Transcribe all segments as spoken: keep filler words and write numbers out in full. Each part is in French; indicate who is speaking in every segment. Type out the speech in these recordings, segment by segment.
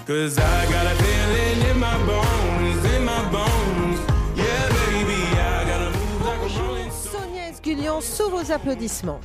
Speaker 1: 'Cause I got a feeling in my bones, in my bones. Yeah, baby, I gotta move like a rolling stone.
Speaker 2: Sonia Esgulian, sous vos applaudissements.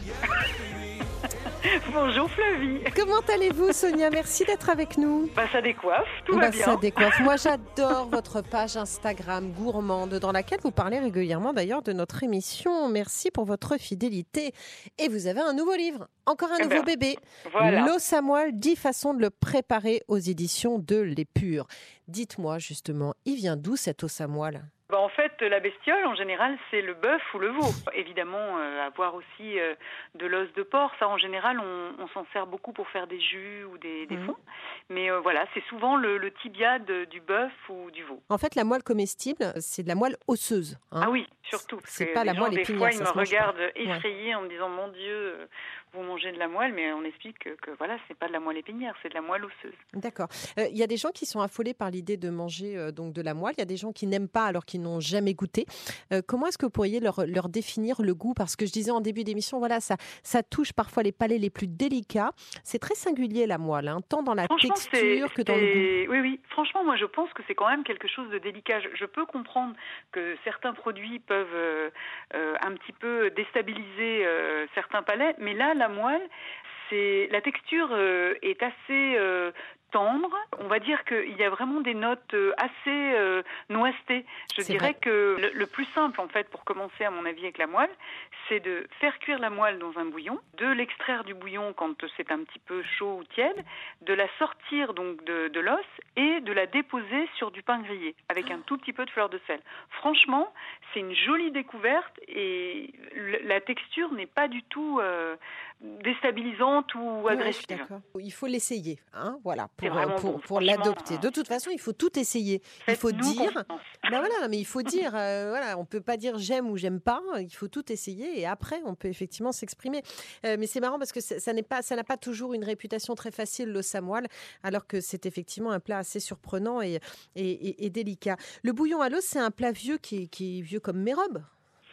Speaker 3: Bonjour Flavie.
Speaker 2: Comment allez-vous, Sonia? Merci d'être avec nous.
Speaker 3: Bah ça décoiffe, tout
Speaker 2: bah,
Speaker 3: va bien.
Speaker 2: Ça décoiffe. Moi, j'adore votre page Instagram gourmande, dans laquelle vous parlez régulièrement d'ailleurs de notre émission. Merci pour votre fidélité. Et vous avez un nouveau livre, encore un
Speaker 3: Eh
Speaker 2: nouveau
Speaker 3: ben,
Speaker 2: bébé.
Speaker 3: voilà.
Speaker 2: L'os à moelle, dix façons de le préparer, aux éditions de l'Épure. Dites-moi justement, il vient d'où cet os à moelle?
Speaker 3: Bah, en fait, la bestiole, en général, c'est le bœuf ou le veau. Évidemment, euh, avoir aussi euh, de l'os de porc, ça, en général, on, on s'en sert beaucoup pour faire des jus ou des, des
Speaker 2: Mmh.
Speaker 3: fonds. Mais euh, voilà, c'est souvent le, le tibia de- du bœuf ou du veau.
Speaker 2: En fait, la moelle comestible, c'est de la moelle osseuse. hein.
Speaker 3: Ah oui, surtout. parce
Speaker 2: C'est
Speaker 3: que
Speaker 2: pas
Speaker 3: les
Speaker 2: la
Speaker 3: gens,
Speaker 2: moelle
Speaker 3: des
Speaker 2: épinière,
Speaker 3: fois,
Speaker 2: ça
Speaker 3: ils me
Speaker 2: se mange pas.
Speaker 3: regardent effrayés en me disant, mon Dieu, euh, vous mangez de la moelle, mais on explique que, que voilà, c'est pas de la moelle épinière, c'est de la moelle osseuse.
Speaker 2: D'accord. Euh, Il y a des gens qui sont affolés par l'idée de manger euh, donc de la moelle. Il y a des gens qui n'aiment pas alors qu'ils n'ont jamais goûté. Euh, comment est-ce que vous pourriez leur, leur définir le goût? Parce que je disais en début d'émission, voilà, ça, ça touche parfois les palais les plus délicats. C'est très singulier la moelle, hein, tant dans la
Speaker 3: Franchement,
Speaker 2: texture
Speaker 3: c'est-
Speaker 2: que dans le goût.
Speaker 3: c'est- Oui, oui. Franchement, moi, je pense que c'est quand même quelque chose de délicat. Je, je peux comprendre que certains produits peuvent euh, euh, un petit peu déstabiliser euh, certains palais, mais là, la moelle, c'est la texture euh, est assez euh, tendre. On va dire qu'il y a vraiment des notes euh, assez euh, noissetées. Je
Speaker 2: C'est
Speaker 3: dirais
Speaker 2: vrai.
Speaker 3: que le, le plus simple, en fait, pour commencer, à mon avis, avec la moelle, c'est de faire cuire la moelle dans un bouillon, de l'extraire du bouillon quand c'est un petit peu chaud ou tiède, de la sortir donc de, de l'os et de la déposer sur du pain grillé avec un tout petit peu de fleur de sel. Franchement, c'est une jolie découverte et le- la texture n'est pas du tout euh, déstabilisante ou
Speaker 2: Ouais, je suis
Speaker 3: agressive.
Speaker 2: d'accord. Il faut l'essayer, hein, voilà,
Speaker 3: C'est
Speaker 2: pour, euh,
Speaker 3: vraiment
Speaker 2: pour,
Speaker 3: bon,
Speaker 2: pour
Speaker 3: franchement,
Speaker 2: l'adopter. De toute façon, il faut tout essayer. Il faut
Speaker 3: Faites-nous
Speaker 2: dire,
Speaker 3: confiance.
Speaker 2: ben voilà, mais il faut dire, euh, voilà, on peut pas dire j'aime ou j'aime pas. Il faut tout essayer et après, on peut effectivement s'exprimer. Euh, mais c'est marrant parce que ça, ça n'est pas, ça n'a pas toujours une réputation très facile, l'os à moelle, alors que c'est effectivement un plat assez surprenant et, et, et- et délicat. Le bouillon à l'os, c'est un plat vieux qui est, qui est vieux comme mes robes.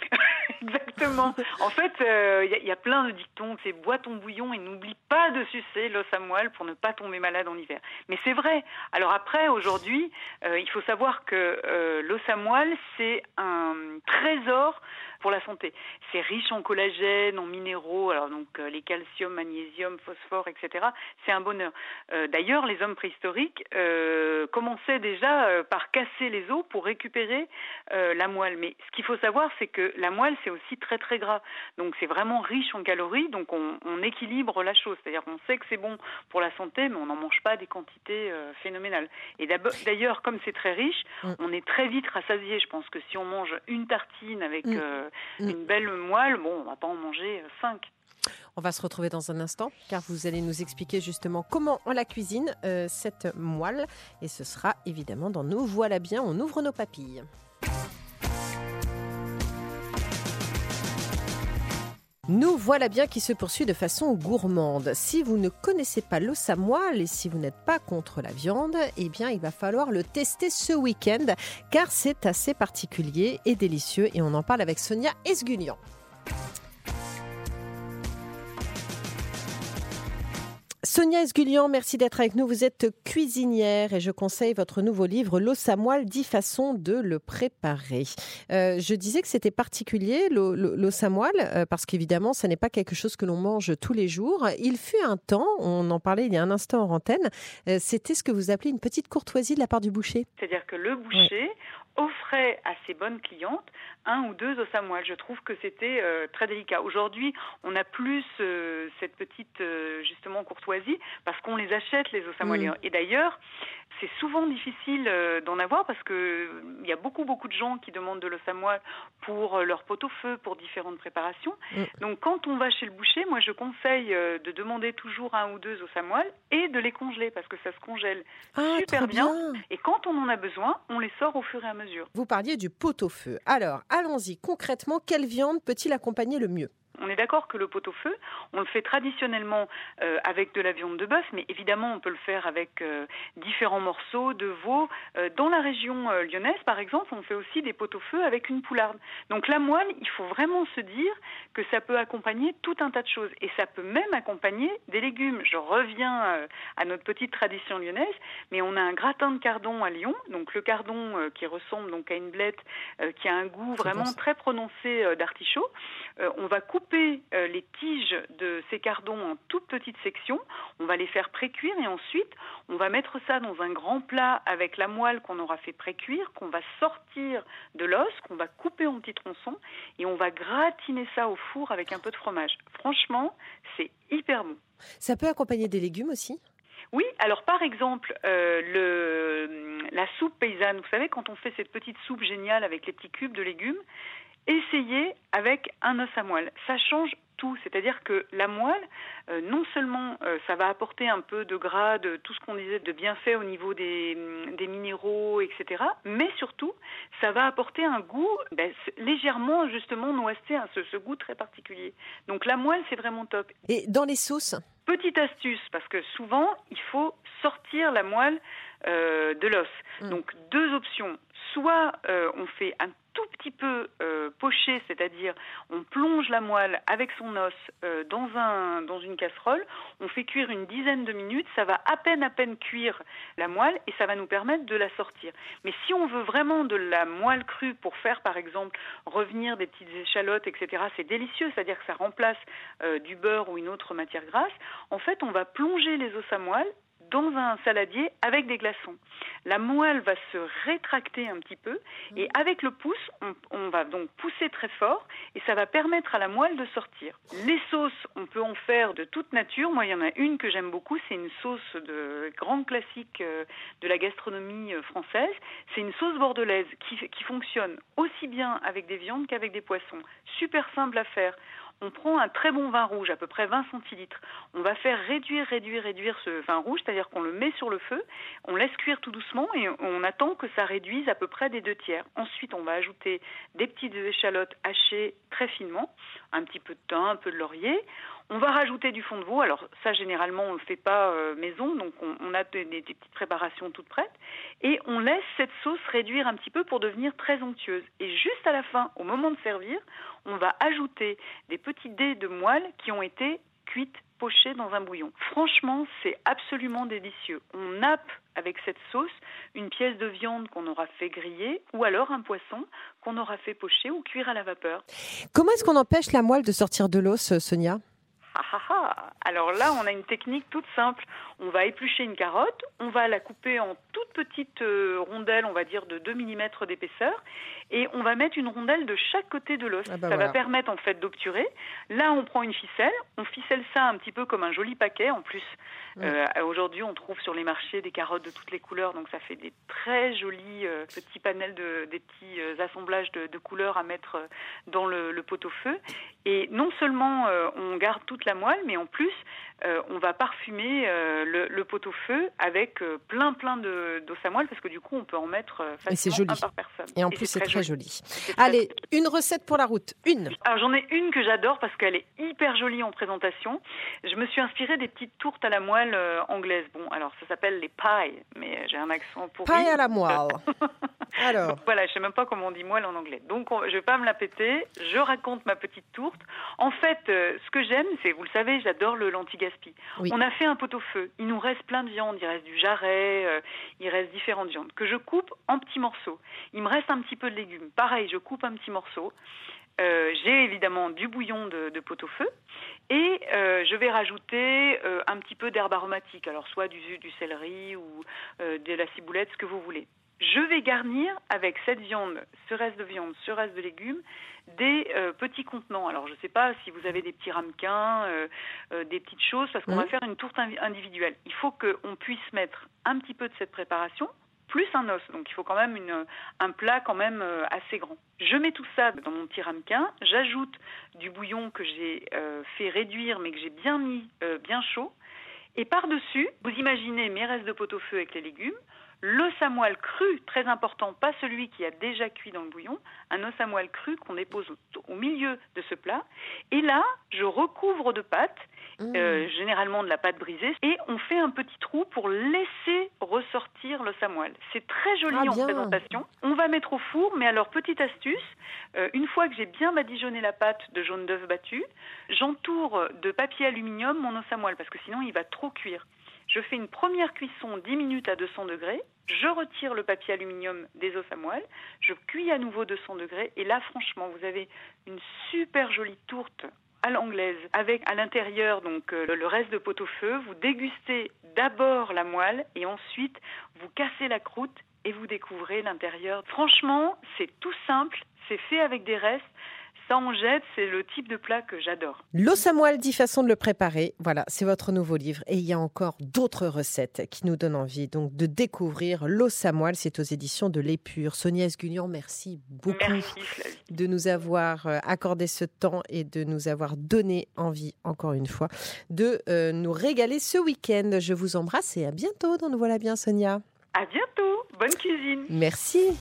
Speaker 3: Exactement. En fait, il euh, y, a- y a plein de dictons. C'est bois ton bouillon et n'oublie pas de sucer l'os à moelle pour ne pas tomber malade en hiver. Mais c'est vrai. Alors après, aujourd'hui, euh, il faut savoir que euh, l'os à moelle, c'est un trésor pour la santé. C'est riche en collagène, en minéraux, alors donc euh, les calcium, magnésium, phosphore, et cetera. C'est un bonheur. Euh, D'ailleurs, les hommes préhistoriques euh, commençaient déjà euh, par casser les os pour récupérer euh, la moelle. Mais ce qu'il faut savoir, c'est que la moelle, c'est aussi très très gras. Donc c'est vraiment riche en calories, donc on, on équilibre la chose. C'est-à-dire qu'on sait que c'est bon pour la santé, mais on n'en mange pas des quantités euh, phénoménales. Et d'ab- d'ailleurs, comme c'est très riche,
Speaker 2: Mm.
Speaker 3: on est très vite rassasié. Je pense que si on mange une tartine avec
Speaker 2: Mm.
Speaker 3: euh,
Speaker 2: Mm.
Speaker 3: une belle moelle, bon, on va pas en manger euh, cinq.
Speaker 2: On va se retrouver dans un instant car vous allez nous expliquer justement comment on la cuisine, euh, cette moelle. Et ce sera évidemment dans Nous voilà bien, on ouvre nos papilles. Nous voilà bien qui se poursuit de façon gourmande. Si vous ne connaissez pas l'os à moelle et si vous n'êtes pas contre la viande, eh bien il va falloir le tester ce week-end car c'est assez particulier et délicieux et on en parle avec Sonia Esgulian. Sonia Esgulian, merci d'être avec nous. Vous êtes cuisinière et je conseille votre nouveau livre, L'os à moelle, dix façons de le préparer. Euh, je disais que c'était particulier, l'o- l'o- l'os à moelle, euh, parce qu'évidemment, ce n'est pas quelque chose que l'on mange tous les jours. Il fut un temps, on en parlait il y a un instant en antenne, euh, c'était ce que vous appelez une petite courtoisie de la part du boucher.
Speaker 3: C'est-à-dire que le boucher offrait à ses bonnes clientes un ou deux os à moelle. Je trouve que c'était euh, très délicat. Aujourd'hui, on a plus euh, cette petite euh, justement courtoisie parce qu'on les achète les os à moelle.
Speaker 2: Mm.
Speaker 3: Et d'ailleurs, c'est souvent difficile euh, d'en avoir parce que euh, il y a beaucoup beaucoup de gens qui demandent de l'os à moelle pour euh, leur pot-au-feu, pour différentes préparations.
Speaker 2: Mm.
Speaker 3: Donc quand on va chez le boucher, moi je conseille euh, de demander toujours un ou deux os à moelle et de les congeler parce que ça se congèle
Speaker 2: Ah,
Speaker 3: super
Speaker 2: trop
Speaker 3: bien.
Speaker 2: bien.
Speaker 3: Et quand on en a besoin, on les sort au fur et à mesure.
Speaker 2: Vous parliez du pot-au-feu. Alors, allons-y. Concrètement, quelle viande peut-il accompagner le mieux ?
Speaker 3: On est d'accord que le pot-au-feu, on le fait traditionnellement euh, avec de la viande de bœuf, mais évidemment on peut le faire avec euh, différents morceaux de veau. Euh, dans la région euh, lyonnaise, par exemple, on fait aussi des pot-au-feu avec une poularde. Donc la moelle, il faut vraiment se dire que ça peut accompagner tout un tas de choses. Et ça peut même accompagner des légumes. Je reviens euh, à notre petite tradition lyonnaise, mais on a un gratin de cardon à Lyon. Donc le cardon euh, qui ressemble donc à une blette, euh, qui a un goût vraiment très prononcé euh, d'artichaut. Euh, on va couper euh, les tiges de ces cardons en toutes petites sections. On va les faire pré-cuire et ensuite on va mettre ça dans un grand plat avec la moelle qu'on aura fait pré-cuire, qu'on va sortir de l'os, qu'on va couper en petits tronçons et on va gratiner ça au four avec un peu de fromage. Franchement, c'est hyper bon.
Speaker 2: Ça peut accompagner des légumes aussi ?
Speaker 3: Oui, alors par exemple, euh, le, la soupe paysanne, vous savez, quand on fait cette petite soupe géniale avec les petits cubes de légumes, essayez avec un os à moelle. Ça change tout, c'est-à-dire que la moelle, euh, non seulement euh, ça va apporter un peu de gras, de tout ce qu'on disait de bienfaits au niveau des, des minéraux, et cetera, mais surtout, ça va apporter un goût ben, légèrement, justement, noisette, hein, ce, ce goût très particulier. Donc la moelle, c'est vraiment top.
Speaker 2: Et dans les sauces ?
Speaker 3: Petite astuce, parce que souvent, il faut sortir la moelle euh, de l'os. Mmh. Donc deux options. Soit euh, on fait un tout petit peu euh, poché, c'est-à-dire on plonge la moelle avec son os euh, dans, un, dans une casserole, on fait cuire une dizaine de minutes, ça va à peine à peine cuire la moelle et ça va nous permettre de la sortir. Mais si on veut vraiment de la moelle crue pour faire par exemple revenir des petites échalotes, et cetera, c'est délicieux, c'est-à-dire que ça remplace euh, du beurre ou une autre matière grasse. En fait, on va plonger les os à moelle dans un saladier avec des glaçons. La moelle va se rétracter un petit peu et avec le pouce, on, on va donc pousser très fort et ça va permettre à la moelle de sortir. Les sauces, on peut en faire de toute nature. Moi, il y en a une que j'aime beaucoup, c'est une sauce de grand classique de la gastronomie française. C'est une sauce bordelaise qui, qui fonctionne aussi bien avec des viandes qu'avec des poissons. Super simple à faire. On prend un très bon vin rouge, à peu près vingt centilitres. On va faire réduire, réduire, réduire ce vin rouge, c'est-à-dire qu'on le met sur le feu, on laisse cuire tout doucement et on attend que ça réduise à peu près des deux tiers. Ensuite, on va ajouter des petites échalotes hachées très finement, un petit peu de thym, un peu de laurier. On va rajouter du fond de veau. Alors ça, généralement, on ne le fait pas euh, maison, donc on, on a des, des petites préparations toutes prêtes. Et on laisse cette sauce réduire un petit peu pour devenir très onctueuse. Et juste à la fin, au moment de servir, on va ajouter des petits dés de moelle qui ont été cuites, pochées dans un bouillon. Franchement, c'est absolument délicieux. On nappe avec cette sauce une pièce de viande qu'on aura fait griller ou alors un poisson qu'on aura fait pocher ou cuire à la vapeur.
Speaker 2: Comment est-ce qu'on empêche la moelle de sortir de l'os, Sonia ?
Speaker 3: Ah, ah, ah. Alors là, on a une technique toute simple. On va éplucher une carotte, on va la couper en toutes petites euh, rondelles, on va dire de deux millimètres d'épaisseur, et on va mettre une rondelle de chaque côté de l'os. Ah bah ça voilà. va permettre en fait d'obturer. Là, on prend une ficelle, on ficelle ça un petit peu comme un joli paquet. En plus, mmh. euh, aujourd'hui, on trouve sur les marchés des carottes de toutes les couleurs, donc ça fait des très jolis euh, petits panels, de, des petits euh, assemblages de, de couleurs à mettre dans le, le pot-au-feu. Et non seulement euh, on garde toute la moelle, mais en plus, euh, on va parfumer euh, le, le pot-au-feu avec euh, plein plein de, d'os à moelle, parce que du coup, on peut en mettre euh, facilement
Speaker 2: et c'est joli.
Speaker 3: un par personne.
Speaker 2: Et en et plus, c'est, c'est très, très joli. joli. Allez, très... une recette pour la route, une.
Speaker 3: Alors, j'en ai une que j'adore parce qu'elle est hyper jolie en présentation. Je me suis inspirée des petites tourtes à la moelle euh, anglaises. Bon, alors, ça s'appelle les pies, mais j'ai un accent pourri.
Speaker 2: Paille à la moelle. Alors.
Speaker 3: Donc, voilà, je sais même pas comment on dit moelle en anglais. Donc, on, je vais pas me la péter. Je raconte ma petite tourte. En fait, euh, ce que j'aime, c'est, vous le savez, j'adore le l'anti-gaspi. Oui. On a fait un pot-au-feu. Il nous reste plein de viande. Il reste du jarret, euh, il reste différentes viandes que je coupe en petits morceaux. Il me reste un petit peu de légumes. Pareil, je coupe un petit morceau. Euh, j'ai évidemment du bouillon de, de pot-au-feu et euh, je vais rajouter euh, un petit peu d'herbe aromatique. Alors, soit du, du céleri ou euh, de la ciboulette, ce que vous voulez. Je vais garnir avec cette viande, ce reste de viande, ce reste de légumes, des euh, petits contenants. Alors, je ne sais pas si vous avez des petits ramequins, euh, euh, des petites choses, parce qu'on mmh. va faire une tourte individuelle. Il faut qu'on puisse mettre un petit peu de cette préparation, plus un os. Donc, il faut quand même une, un plat quand même euh, assez grand. Je mets tout ça dans mon petit ramequin. J'ajoute du bouillon que j'ai euh, fait réduire, mais que j'ai bien mis, euh, bien chaud. Et par-dessus, vous imaginez mes restes de pot-au-feu avec les légumes, l'os à moelle cru, très important, pas celui qui a déjà cuit dans le bouillon, un os à moelle cru qu'on dépose au, au milieu de ce plat. Et là, je recouvre de pâte, mmh. euh, généralement de la pâte brisée, et on fait un petit trou pour laisser ressortir l'os à moelle. C'est très joli ah, en bien. présentation. On va mettre au four, mais alors, petite astuce, euh, une fois que j'ai bien badigeonné la pâte de jaune d'œuf battu, j'entoure de papier aluminium mon os à moelle, parce que sinon il va trop cuire. Je fais une première cuisson dix minutes à deux cents degrés, je retire le papier aluminium des os à moelle, je cuis à nouveau deux cents degrés et là franchement vous avez une super jolie tourte à l'anglaise avec à l'intérieur donc euh, le reste de pot-au-feu. Vous dégustez d'abord la moelle et ensuite vous cassez la croûte et vous découvrez l'intérieur. Franchement, c'est tout simple, c'est fait avec des restes. Ça, on jette, c'est le type de plat que j'adore.
Speaker 2: L'os à moelle, dix façons de le préparer. Voilà, c'est votre nouveau livre. Et il y a encore d'autres recettes qui nous donnent envie donc de découvrir l'os à moelle. C'est aux éditions de l'Épure. Sonia Esgulian, merci beaucoup
Speaker 3: merci, Flavie.
Speaker 2: de nous avoir accordé ce temps et de nous avoir donné envie, encore une fois, de euh, nous régaler ce week-end. Je vous embrasse et à bientôt dans Nous voilà bien, Sonia.
Speaker 3: À bientôt. Bonne cuisine.
Speaker 2: Merci.